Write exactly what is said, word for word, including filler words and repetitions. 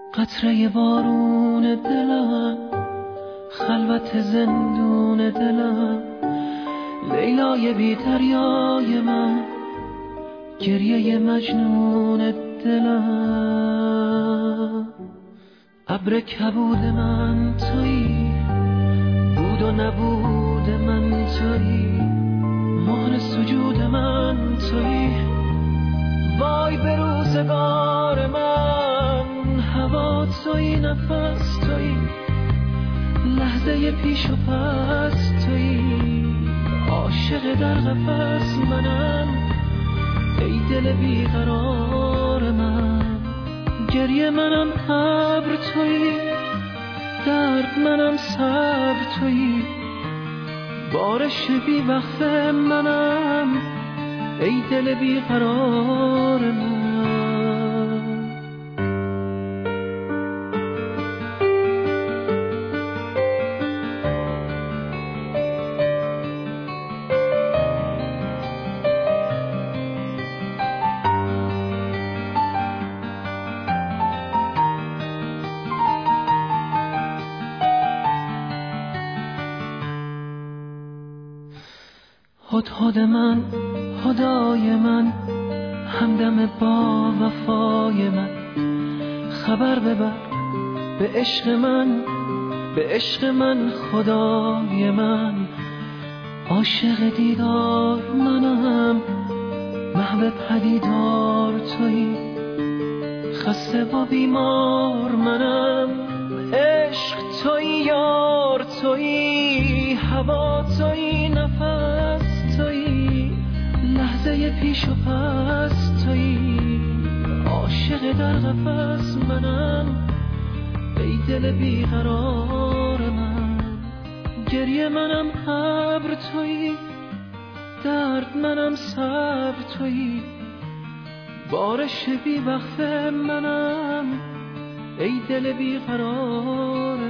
قطره بارون دلم، خلوت زندون دلم، لیلای بی دریای من، گریه مجنون دلم. ابر کبود من تویی، بود و نبود من تویی، مهر سجود من تویی. وای به روزگار من، هوا تویی، نفس تویی، لحظه پیش و پس تویی. عاشق در قفس منم، ای دل بیقرار من. گریه منم ابر تویی، درد منم صبر تویی، بارش بی وقت منم، ای دل بیقرار من. هدهد من، خدای من، همدم با وفای من. خبر ببر به عشق من، به عشق من خدای من. عاشق دیدار منم، محو پدیدار تویی، خسته و بیمار منم. عشق تویی، یار تویی، هوا تویی، نفس تویی، لحظه پیش و پس تویی. عاشق در قفس منم، ای دل بیقرار من. گریه منم ابر تویی، درد منم صبر تویی، بارش بی وقت منم، ای دل بیقرار